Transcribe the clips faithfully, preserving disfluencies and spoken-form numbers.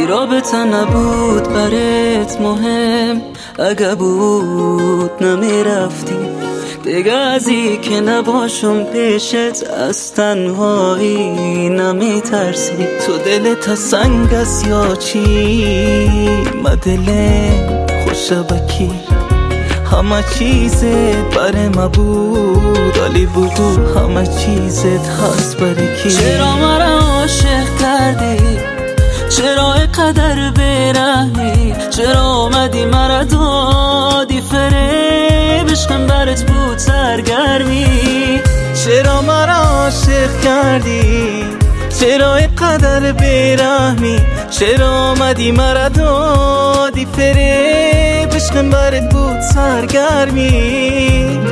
رابطه نبود برات مهم، اگه بود نمیرفتی دیگه. ازی که نباشم پیشت از تنهایی نمیترسی. تو دلت سنگ است یا چی؟ ما دلم خوشه بکی، همه چیزت برای ما بود علی بگو همه چیزت هست برای کی؟ چرا مرا عاشق کردی؟ چرا اینقدر بی‌رحمی؟ چرا آمدی مرا دادی فریب؟ عشقم برات بود سرگرمی. چرا مرا عاشق کردی؟ چرا اینقدر بی‌رحمی؟ چرا آمدی مرا دادی فریب؟ عشقم برات بود سرگرمی.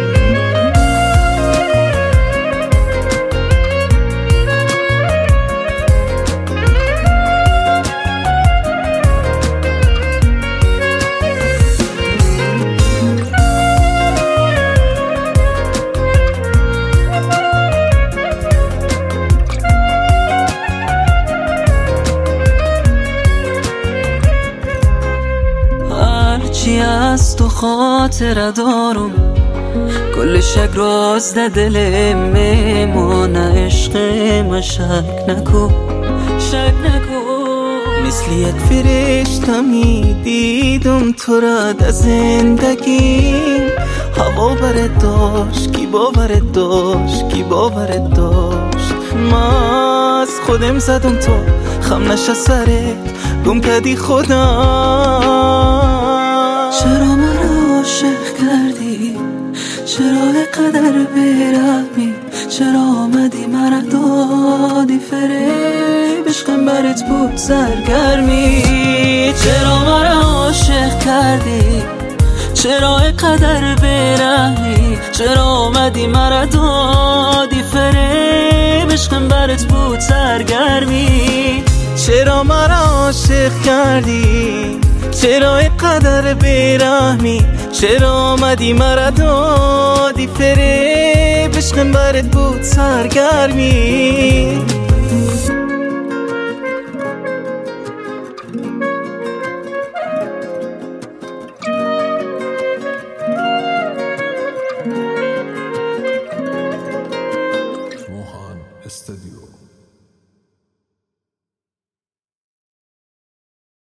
چی از تو خاطره دارم، کل شک راز ده دل میمونه. عشق ما شک نکن، شک نکن. مثل یک فرشته می دیدم تو را در زندگی. هوا برت داشت کی باورت داشت، کی باورت داشت. ما از خودم زدم تو خم نشه سرت گم کردی خدا. چرا مرا عاشق کردی؟ چرا اینقدر بی‌رحمی؟ چرا آمدی مرا دادی فریب؟ عشقم برات بود سرگرمی. چرا مرا عاشق کردی؟ چرا اینقدر بی‌رحمی؟ چرا آمدی مرا دادی فریب؟ عشقم برات بود سرگرمی. چرا مرا عاشق کردی؟ چرا اینقدر بی‌رحمی؟ چرا آمدی مرا دادی فریب؟ عشقم برات بود سرگرمی.